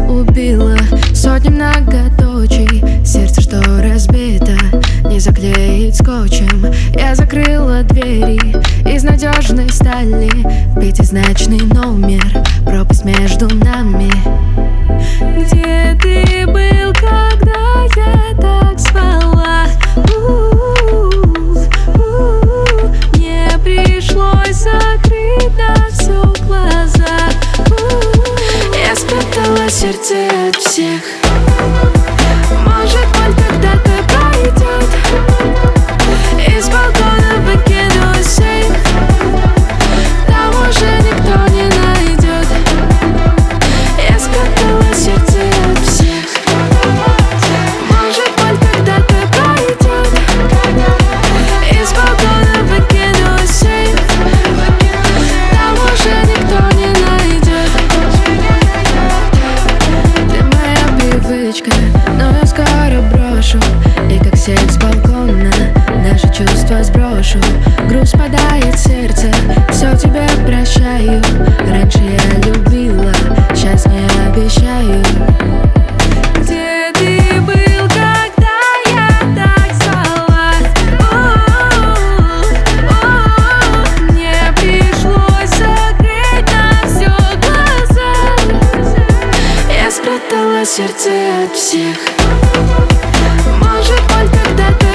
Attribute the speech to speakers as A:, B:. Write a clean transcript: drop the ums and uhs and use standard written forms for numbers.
A: убила сотни многоточий. Сердце, что разбито, не заклеить скотчем. Я закрыла двери из надежной стали. Пятизначный номер, пропасть между нами. Где ты был, когда я так звала? Мне пришлось закрыть на все глаза. Я спрятала сердце от всех. Может, боль когда-то пройдет. Из балкона выкину сейф. Там уже никто не найдет. Я спрятала сердце от всех. Может, боль когда-то пройдет. Из балкона выкину сейф. Там уже никто не найдет. Ты моя привычка, но я скоро брошу. И как сеть с балкона наши чувства сброшу. Груз падает в сердце, все тебе прощаю. Раньше я любила, сейчас не обещаю. Где ты был, когда я так звала? Мне пришлось закрыть на все глаза. Я спрятала сердце от всех. Может, боль когда-то